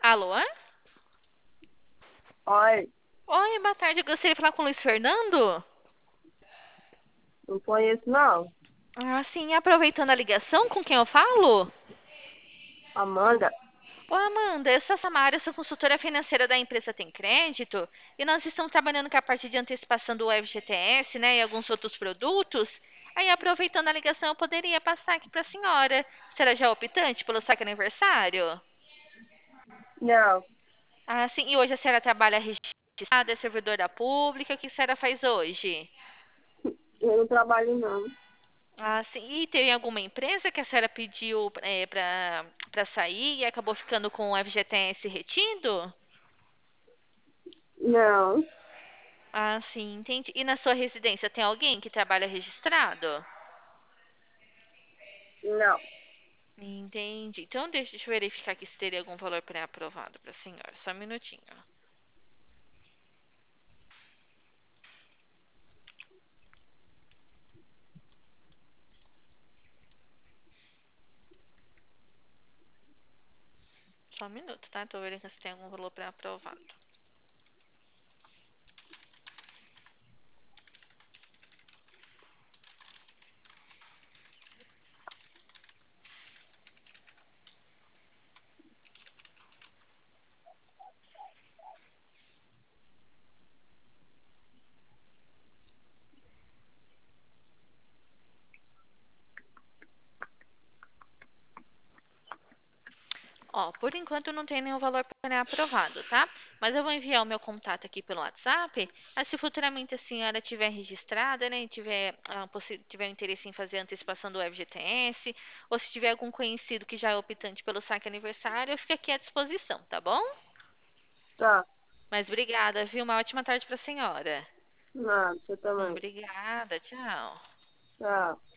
Alô? Oi, Oi, boa tarde. Eu gostaria de falar com o Luiz Fernando. não conheço não. Ah, sim, aproveitando a ligação, com quem eu falo? Amanda? Ô, Amanda, eu sou a Samara, eu sou consultora financeira da empresa Tem Crédito e nós estamos trabalhando com a parte de antecipação do FGTS, né, e alguns outros produtos. Aí, aproveitando a ligação, eu poderia passar aqui para a senhora. Será já optante pelo saque aniversário? Não, Ah, sim, e hoje a senhora trabalha registrada, é servidora pública, o que a senhora faz hoje? eu não trabalho não. Ah, sim. E tem alguma empresa que a senhora pediu para sair e acabou ficando com o FGTS retido? Não, Ah, sim, entendi. E na sua residência tem alguém que trabalha registrado? não. Entendi. Então deixa eu verificar aqui se teria algum valor pré-aprovado para a senhora. Só um minutinho. Só um minuto, tá? Tô verificando se tem algum valor pré-aprovado. Ó, por enquanto não tem nenhum valor pré-aprovado, tá? Mas eu vou enviar o meu contato aqui pelo WhatsApp. Aí, se futuramente a senhora tiver registrada, né, e tiver interesse em fazer a antecipação do FGTS, ou se tiver algum conhecido que já é optante pelo saque aniversário, eu fico aqui à disposição, tá bom? Tá, Mas obrigada, viu? Uma ótima tarde para a senhora. nada, você também. Obrigada, tchau. Tá.